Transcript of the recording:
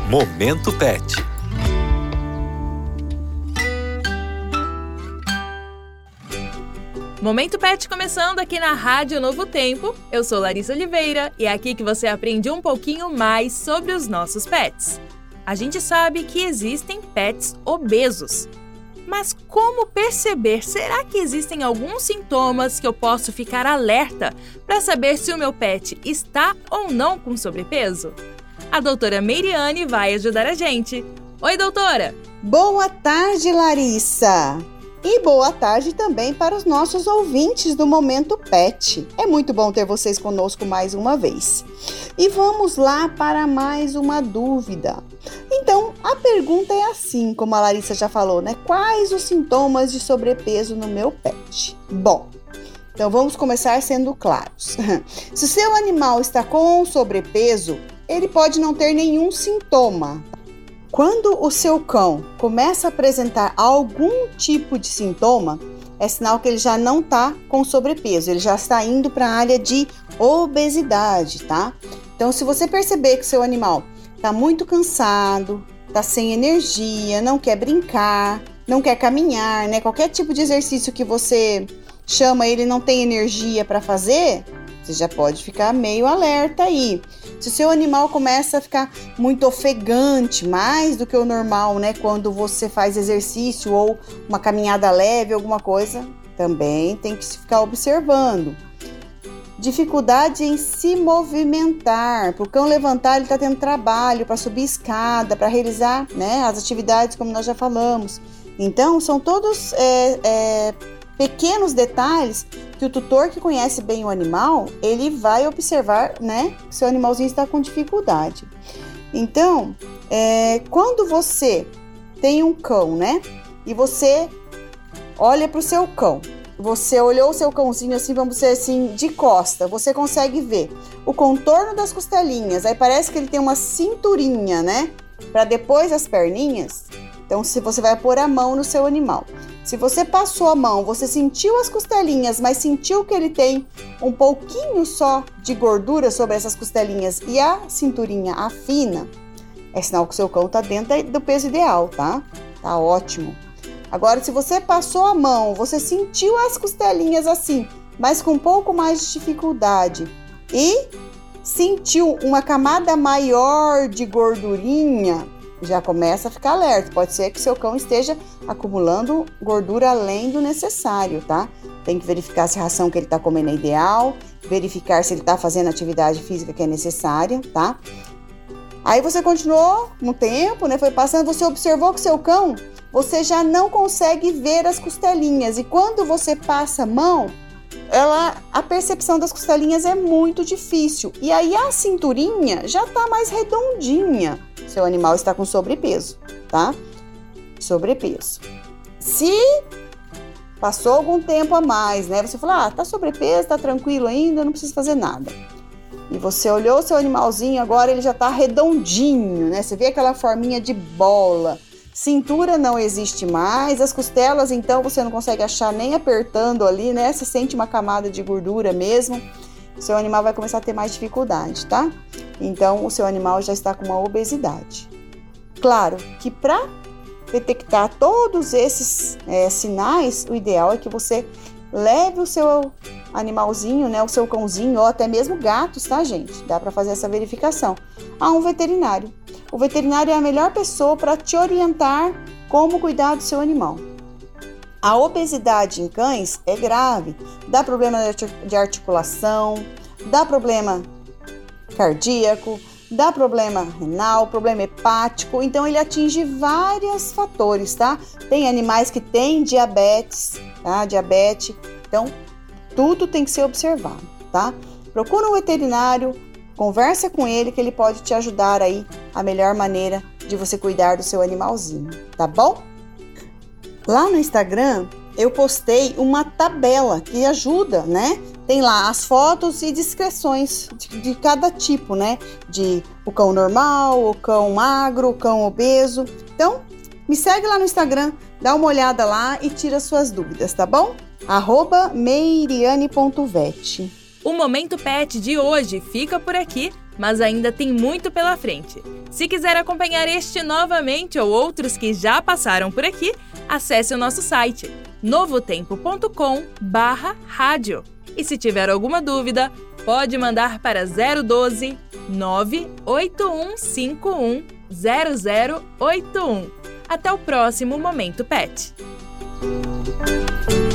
Momento Pet. Momento Pet começando aqui na Rádio Novo Tempo. Eu sou Larissa Oliveira e é aqui que você aprende um pouquinho mais sobre os nossos pets. A gente sabe que existem pets obesos. Mas como perceber? Será que existem alguns sintomas que eu posso ficar alerta para saber se o meu pet está ou não com sobrepeso? A doutora Meiriane vai ajudar a gente. Oi, doutora! Boa tarde, Larissa! E boa tarde também para os nossos ouvintes do Momento Pet. É muito bom ter vocês conosco mais uma vez. E vamos lá para mais uma dúvida. Então, a pergunta é assim, como a Larissa já falou, né? Quais os sintomas de sobrepeso no meu pet? Bom, então vamos começar sendo claros. Se o seu animal está com sobrepeso, ele pode não ter nenhum sintoma. Quando o seu cão começa a apresentar algum tipo de sintoma, é sinal que ele já não está com sobrepeso, ele já está indo para a área de obesidade, tá? Então, se você perceber que seu animal está muito cansado, está sem energia, não quer brincar, não quer caminhar, né? Qualquer tipo de exercício que você chama ele não tem energia para fazer, você já pode ficar meio alerta aí. Se o seu animal começa a ficar muito ofegante, mais do que o normal, né? Quando você faz exercício ou uma caminhada leve, alguma coisa, também tem que ficar observando. Dificuldade em se movimentar. Para o cão levantar, ele está tendo trabalho para subir escada, para realizar, né, as atividades como nós já falamos. Então, são todos pequenos detalhes que o tutor que conhece bem o animal, ele vai observar, né, que seu animalzinho está com dificuldade. Então, quando você tem um cão, né, e você olha para o seu cão, você olhou o seu cãozinho assim, vamos dizer assim, de costa, você consegue ver o contorno das costelinhas, aí parece que ele tem uma cinturinha, né, para depois as perninhas. Então, se você vai pôr a mão no seu animal, se você passou a mão, você sentiu as costelinhas, mas sentiu que ele tem um pouquinho só de gordura sobre essas costelinhas e a cinturinha afina, é sinal que o seu cão está dentro do peso ideal, tá? Tá ótimo. Agora, se você passou a mão, você sentiu as costelinhas assim, mas com um pouco mais de dificuldade e sentiu uma camada maior de gordurinha, já começa a ficar alerta. Pode ser que seu cão esteja acumulando gordura além do necessário, tá? Tem que verificar se a ração que ele está comendo é ideal, verificar se ele está fazendo a atividade física que é necessária, tá? Aí você continuou um tempo, né? Foi passando, você observou que seu cão, você já não consegue ver as costelinhas. E quando você passa a mão, a percepção das costelinhas é muito difícil. E aí a cinturinha já tá mais redondinha. Seu animal está com sobrepeso, tá? Sobrepeso. Se passou algum tempo a mais, né? Você falou, tá sobrepeso, tá tranquilo ainda, não precisa fazer nada. E você olhou o seu animalzinho, agora ele já tá redondinho, né? Você vê aquela forminha de bola. Cintura não existe mais, as costelas, então, você não consegue achar nem apertando ali, né? Você sente uma camada de gordura mesmo. Seu animal vai começar a ter mais dificuldade, tá? Então, o seu animal já está com uma obesidade. Claro que para detectar todos esses sinais, o ideal é que você leve o seu animalzinho, né, o seu cãozinho, ou até mesmo gatos, tá, gente? Dá para fazer essa verificação a um veterinário. O veterinário é a melhor pessoa para te orientar como cuidar do seu animal. A obesidade em cães é grave, dá problema de articulação, dá problema cardíaco, dá problema renal, problema hepático, então ele atinge vários fatores, tá? Tem animais que têm diabetes, tá? Diabetes, então tudo tem que ser observado, tá? Procura um veterinário, conversa com ele que ele pode te ajudar aí a melhor maneira de você cuidar do seu animalzinho, tá bom? Lá no Instagram eu postei uma tabela que ajuda, né? Tem lá as fotos e descrições de cada tipo, né? De o cão normal, o cão magro, o cão obeso. Então, me segue lá no Instagram, dá uma olhada lá e tira suas dúvidas, tá bom? @meiriane.vet. O Momento Pet de hoje fica por aqui, mas ainda tem muito pela frente. Se quiser acompanhar este novamente ou outros que já passaram por aqui, acesse o nosso site novotempo.com/rádio. E se tiver alguma dúvida, pode mandar para 012 98151 0081. Até o próximo Momento Pet!